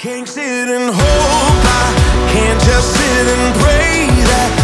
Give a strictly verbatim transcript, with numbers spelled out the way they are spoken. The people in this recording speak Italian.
Can't sit and hope, I can't just sit and pray that